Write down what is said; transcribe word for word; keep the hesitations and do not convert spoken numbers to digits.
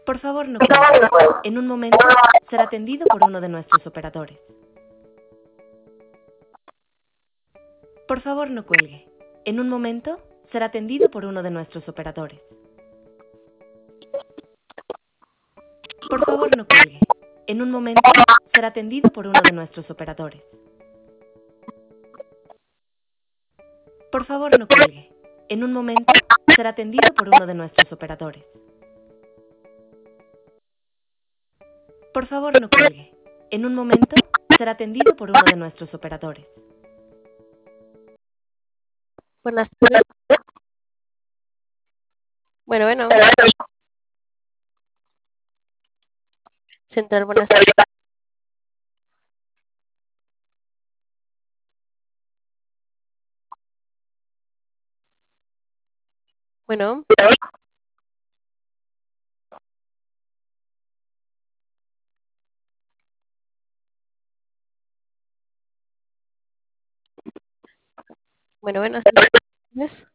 Por favor, no cuelgue. En un momento será atendido por uno de nuestros operadores. Por favor, no cuelgue. En un momento será atendido por uno de nuestros operadores. Por favor, no cuelgue. En un momento será atendido por uno de nuestros operadores. Por favor, no cuelgue. En un momento será atendido por uno de nuestros operadores. Por favor, no cuelgue. En un momento será atendido por uno de nuestros operadores. Buenas tardes. Bueno, bueno. Central, buenas tardes. Bueno. Bueno, buenas tardes.